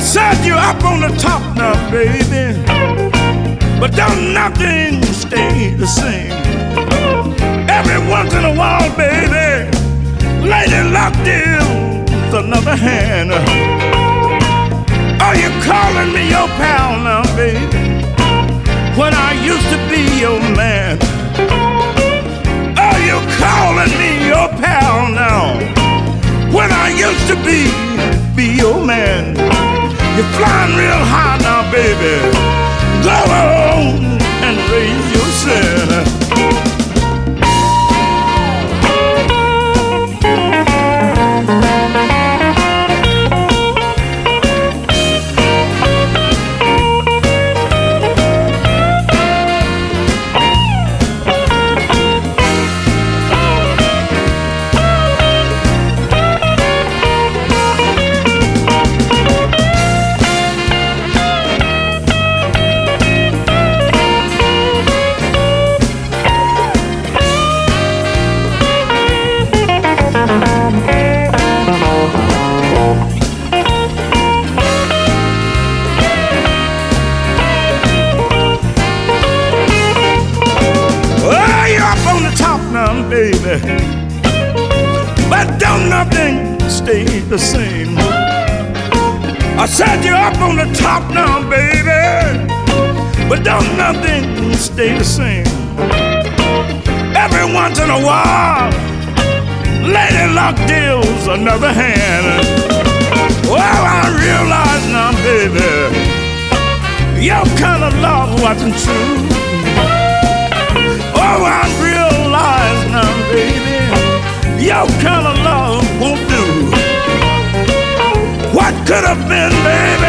said you're up on the top now, baby, but don't nothing stay the same. Every once in a while, baby, Lady Luck deals another hand. Are you calling me your pal now, baby, when I used to be your man? Are you calling me your pal now, when I used to be your man? You're flying real high now, baby. Go on and raise your sin. Baby, but don't nothing stay the same. I said you're up on the top now, baby, but don't nothing stay the same. Every once in a while, Lady Luck deals another hand. Well, I realize now, baby, your kind of love wasn't true. Oh, I realize now, baby, your kind of love won't do. What could have been, baby,